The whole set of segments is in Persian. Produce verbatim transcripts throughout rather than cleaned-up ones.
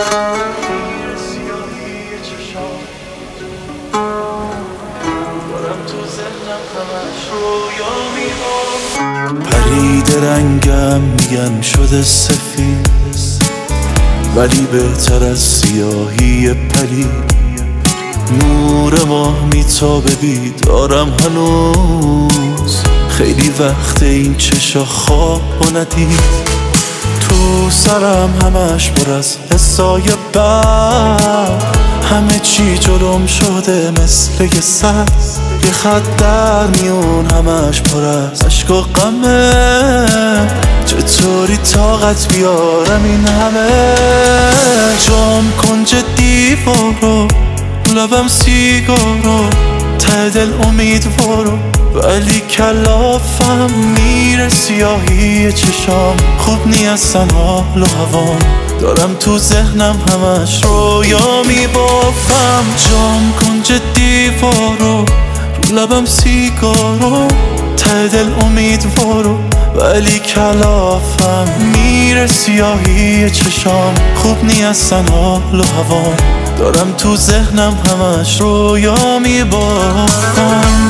پرید رنگم میگن شده سفید، ولی بهتر از سیاهی پلید. نور ماه میتابه بیدارم هنوز، خیلی وقت این چشا خواب و ندید. تو سرم همش پر از حسای بد، همه چی جلوم شده مثل یه سد. یه خط در میون همش پر از عشق و غمه، چطوری طاقت بیارم این همه؟ جام کنج دیوارو، لبم سیگارو، ته دل امیدوارو، ولی کلافم میره سیاهی چشام. خوب نیستن حال و هوام، دارم تو ذهنم همش رویا میبافم. جام کنج دیوارو، لبم سیگارو، ته دل امیدوارو، ولی کلافم میره سیاهی چشام. خوب نیستن حال و هوام، دارم تو ذهنم همش رویا میبافم.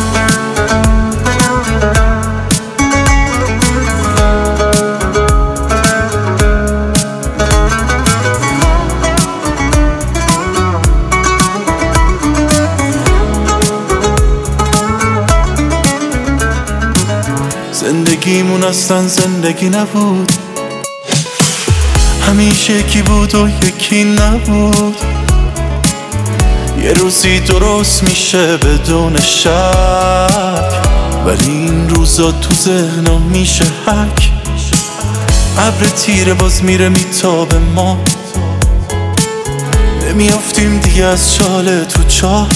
زندگیمون اصلا زندگی نبود، همیشه یکی بود و یکی نبود. یه روزی درست میشه بدون شک، ولی این روزا تو ذهنم میشه حک. ابر تیره باز میره میتابه، ما نمیافتیم دیگه از چاله تو چاه.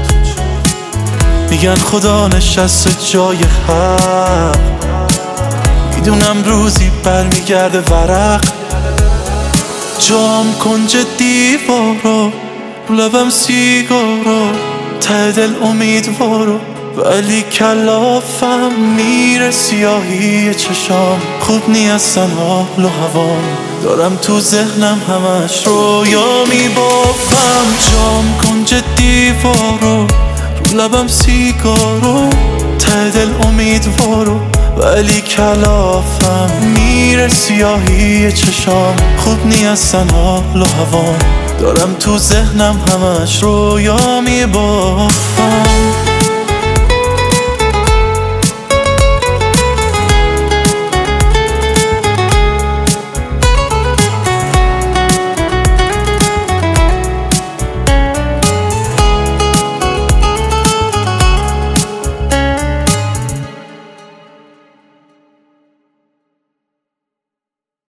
میگن خدا نشسته جای حق، میدونم روزی برمیگرده ورق. جام کنج دیوارو، لبم سیگارو، ته دل امیدوارو، ولی کلافم میره سیاهی چشام. خوب نیستن حال و هوام، دارم تو ذهنم همش رویا میبافم. جام کنج دیوارو، لبم سیگارو، ته دل امیدوارو، ولی کلافم میره سیاهی چشام. خوب نیستن حال و هوام، دارم تو ذهنم همش رویا میبافم.